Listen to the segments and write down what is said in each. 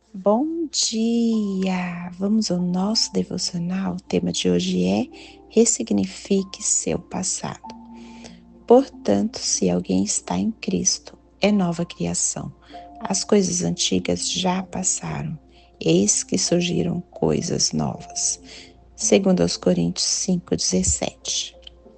Bom dia! Vamos ao nosso devocional. O tema de hoje é Ressignifique seu passado. Portanto, se alguém está em Cristo, é nova criação. As coisas antigas já passaram, eis que surgiram coisas novas. Segundo aos Coríntios 5:17.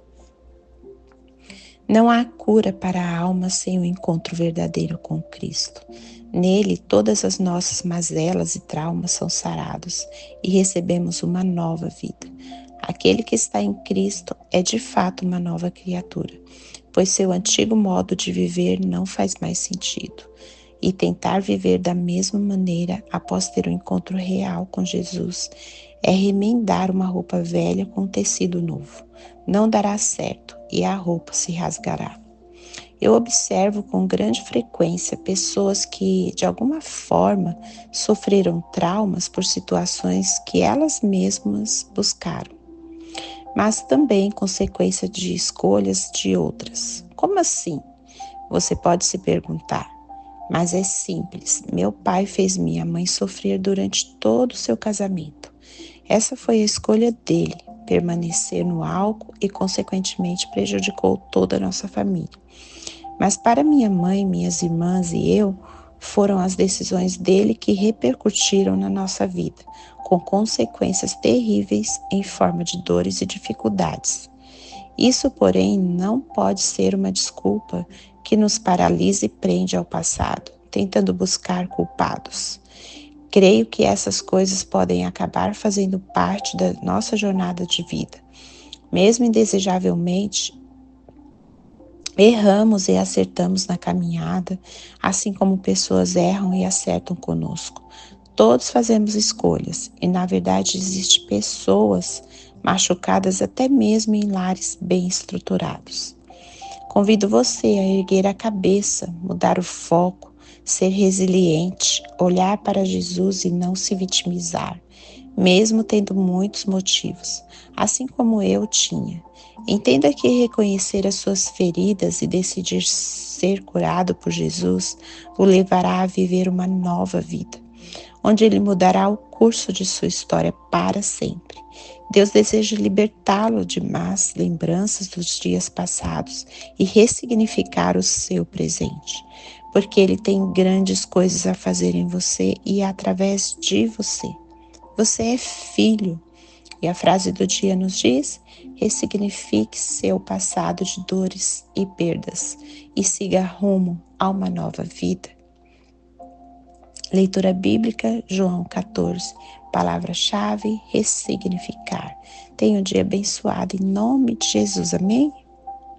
Não há cura para a alma sem o encontro verdadeiro com Cristo. Nele, todas as nossas mazelas e traumas são sarados e recebemos uma nova vida. Aquele que está em Cristo é de fato uma nova criatura, pois seu antigo modo de viver não faz mais sentido. E tentar viver da mesma maneira após ter um encontro real com Jesus é remendar uma roupa velha com um tecido novo. Não dará certo e a roupa se rasgará. Eu observo com grande frequência pessoas que, de alguma forma, sofreram traumas por situações que elas mesmas buscaram, mas também consequência de escolhas de outras. Como assim? Você pode se perguntar. Mas é simples. Meu pai fez minha mãe sofrer durante todo o seu casamento. Essa foi a escolha dele, permanecer no álcool e, consequentemente, prejudicou toda a nossa família. Mas para minha mãe, minhas irmãs e eu, foram as decisões dele que repercutiram na nossa vida, com consequências terríveis em forma de dores e dificuldades. Isso, porém, não pode ser uma desculpa que nos paralisa e prende ao passado, tentando buscar culpados. Creio que essas coisas podem acabar fazendo parte da nossa jornada de vida. Mesmo indesejavelmente, erramos e acertamos na caminhada, assim como pessoas erram e acertam conosco. Todos fazemos escolhas e, na verdade, existem pessoas machucadas até mesmo em lares bem estruturados. Convido você a erguer a cabeça, mudar o foco, ser resiliente, olhar para Jesus e não se vitimizar, mesmo tendo muitos motivos, assim como eu tinha. Entenda que reconhecer as suas feridas e decidir ser curado por Jesus o levará a viver uma nova vida, onde ele mudará o curso de sua história para sempre. Deus deseja libertá-lo de más lembranças dos dias passados e ressignificar o seu presente, porque ele tem grandes coisas a fazer em você e através de você. Você é filho. E a frase do dia nos diz: ressignifique seu passado de dores e perdas e siga rumo a uma nova vida. Leitura bíblica, João 14. Palavra-chave: ressignificar. Tenha um dia abençoado em nome de Jesus. Amém?